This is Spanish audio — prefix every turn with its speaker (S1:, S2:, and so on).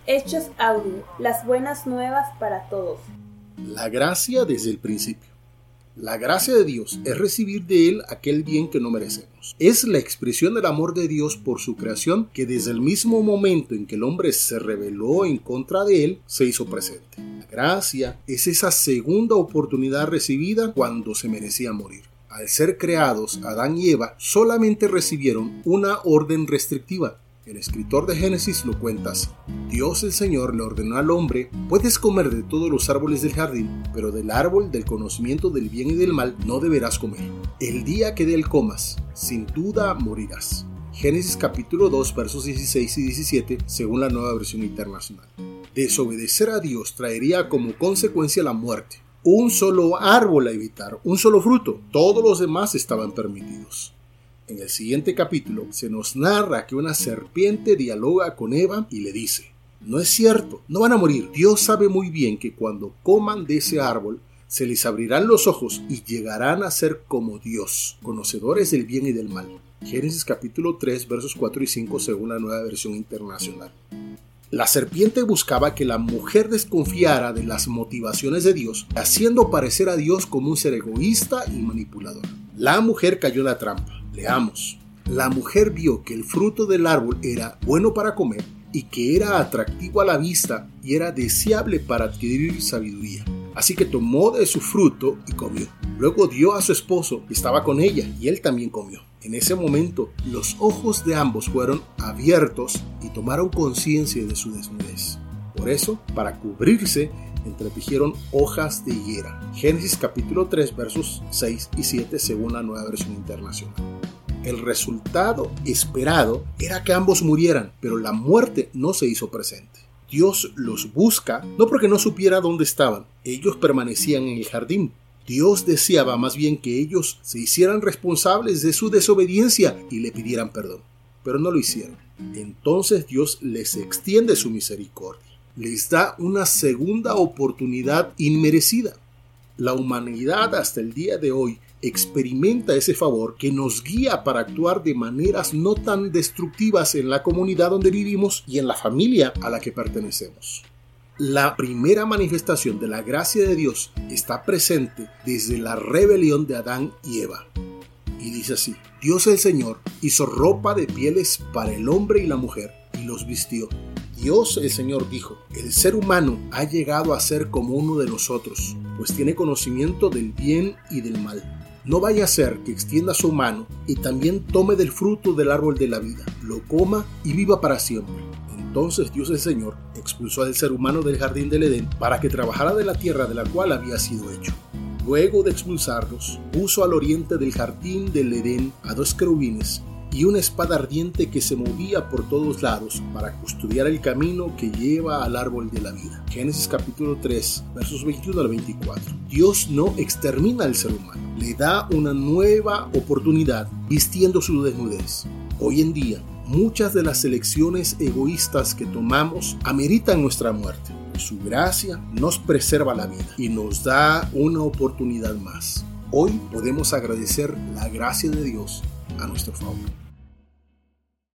S1: Hechos Audio, las buenas nuevas para todos.
S2: La gracia desde el principio. La gracia de Dios es recibir de Él aquel bien que no merecemos. Es la expresión del amor de Dios por su creación que desde el mismo momento en que el hombre se rebeló en contra de Él, se hizo presente. La gracia es esa segunda oportunidad recibida cuando se merecía morir. Al ser creados, Adán y Eva solamente recibieron una orden restrictiva. El escritor de Génesis lo cuenta así: Dios el Señor le ordenó al hombre: puedes comer de todos los árboles del jardín, pero del árbol del conocimiento del bien y del mal no deberás comer. El día que de él comas, sin duda morirás. Génesis capítulo 2, versos 16 y 17, según la Nueva Versión Internacional. Desobedecer a Dios traería como consecuencia la muerte. Un solo árbol a evitar, un solo fruto. Todos los demás estaban permitidos. En el siguiente capítulo se nos narra que una serpiente dialoga con Eva y le dice: no es cierto, no van a morir. Dios sabe muy bien que cuando coman de ese árbol se les abrirán los ojos y llegarán a ser como Dios, conocedores del bien y del mal. Génesis capítulo 3, versos 4 y 5 según la Nueva Versión Internacional. La serpiente buscaba que la mujer desconfiara de las motivaciones de Dios, haciendo parecer a Dios como un ser egoísta y manipulador. La mujer cayó en la trampa. Leamos. La mujer vio que el fruto del árbol era bueno para comer y que era atractivo a la vista y era deseable para adquirir sabiduría. Así que tomó de su fruto y comió. Luego dio a su esposo que estaba con ella y él también comió. En ese momento los ojos de ambos fueron abiertos y tomaron conciencia de su desnudez. Por eso, para cubrirse, entretejieron hojas de higuera. Génesis capítulo 3, versos 6 y 7 según la Nueva Versión Internacional. El resultado esperado era que ambos murieran, pero la muerte no se hizo presente. Dios los busca, no porque no supiera dónde estaban, ellos permanecían en el jardín. Dios deseaba más bien que ellos se hicieran responsables de su desobediencia y le pidieran perdón, pero no lo hicieron. Entonces Dios les extiende su misericordia, les da una segunda oportunidad inmerecida. La humanidad hasta el día de hoy experimenta ese favor que nos guía para actuar de maneras no tan destructivas en la comunidad donde vivimos y en la familia a la que pertenecemos. La primera manifestación de la gracia de Dios está presente desde la rebelión de Adán y Eva. Y dice así: Dios el Señor hizo ropa de pieles para el hombre y la mujer y los vistió. Dios el Señor dijo: el ser humano ha llegado a ser como uno de nosotros, pues tiene conocimiento del bien y del mal. No vaya a ser que extienda su mano y también tome del fruto del árbol de la vida, lo coma y viva para siempre. Entonces Dios el Señor expulsó al ser humano del jardín del Edén para que trabajara de la tierra de la cual había sido hecho. Luego de expulsarlos, puso al oriente del jardín del Edén a 2 querubines y una espada ardiente que se movía por todos lados para custodiar el camino que lleva al árbol de la vida. Génesis capítulo 3, versos 21 al 24. Dios no extermina al ser humano, le da una nueva oportunidad vistiendo su desnudez. Hoy en día, muchas de las elecciones egoístas que tomamos ameritan nuestra muerte. Su gracia nos preserva la vida y nos da una oportunidad más. Hoy podemos agradecer la gracia de Dios a nuestro favor.